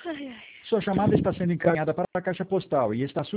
Ai, ai. Sua chamada está sendo encaminhada para a caixa postal e está